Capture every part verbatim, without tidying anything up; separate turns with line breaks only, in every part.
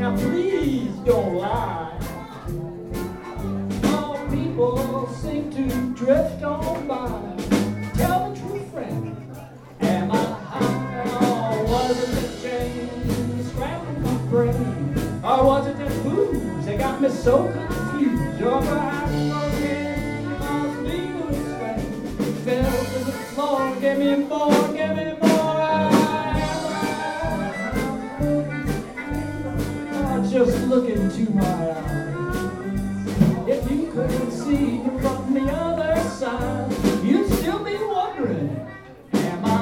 Now please don't lie. All people seem to drift on by. Tell me, true friend, am I high, or was it the change scrambled my brain, or was it the booze that got me so confused, or perhaps forget my feelings strange fell to the floor. Give me more, give me more. Just look into my eyes. If you couldn't see from the other side, you'd still be wondering, am I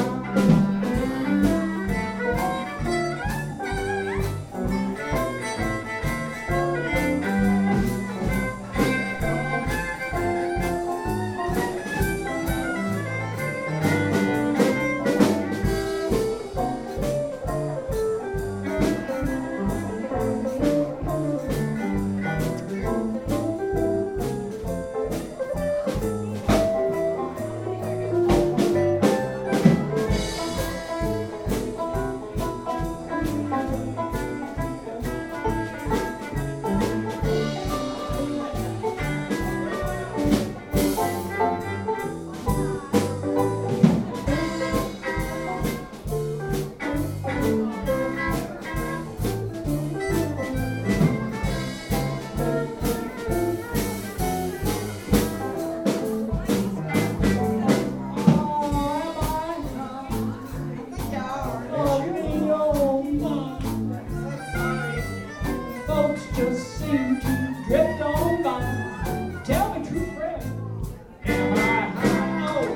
just seem to drift on by? Tell me, true friend, am I high? Oh,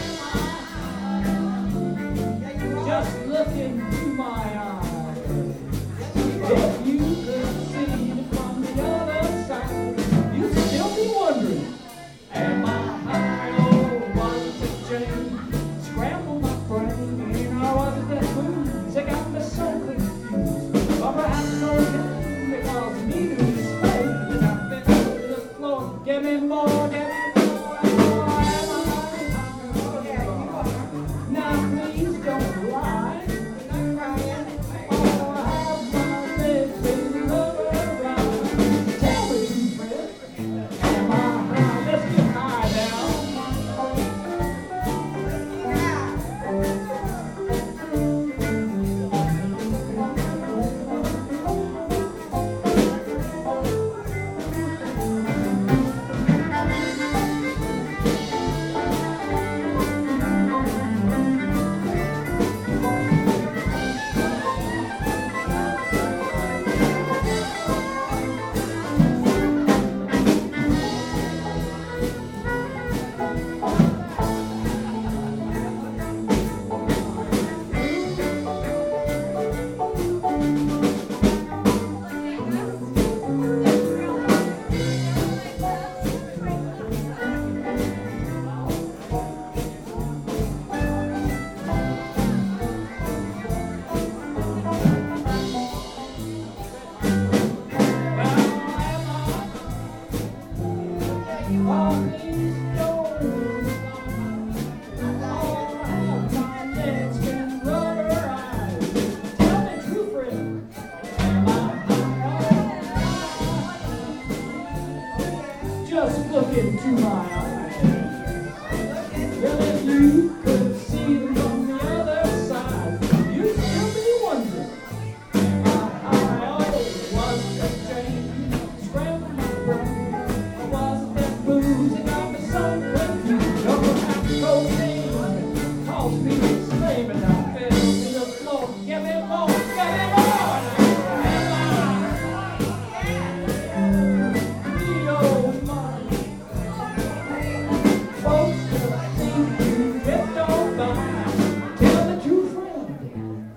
just look into my eyes. If you could see from the other side, you'd still be wondering, am I high? Oh, was it the change scrambled my brain, or was it that booze that got me so confused, or perhaps no because neither is fake, and I've been to the floor. Give me more, give me more, now please don't lie. Oh, have my baby lover around. Tell me, true friend, am I high? Let's get high now. Just look into my eyes. Well, if you could see from the other side, you'd still be wondering, am I high? Oh, was it that change scrambled my brain, or was it that booze that got me so confused, or perhaps cocaine caused me to scream and I fell to the floor. Give me more, give me more.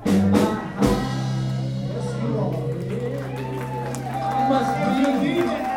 Must be a D J.